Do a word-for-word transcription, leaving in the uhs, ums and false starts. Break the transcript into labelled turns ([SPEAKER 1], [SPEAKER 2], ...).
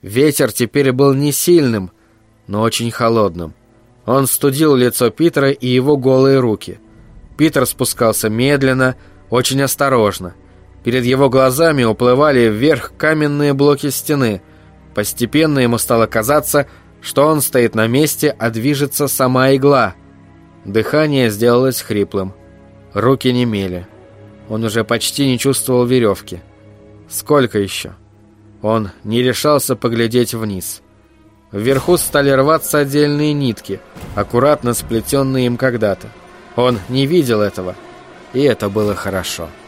[SPEAKER 1] Ветер теперь был не сильным, но очень холодным. Он студил лицо Питера и его голые руки. Питер спускался медленно, очень осторожно. Перед его глазами уплывали вверх каменные блоки стены. Постепенно ему стало казаться, что он стоит на месте, а движется сама игла. Дыхание сделалось хриплым. Руки немели. Он уже почти не чувствовал веревки. Сколько еще? Он не решался поглядеть вниз. Вверху стали рваться отдельные нитки, аккуратно сплетенные им когда-то. Он не видел этого, и это было хорошо.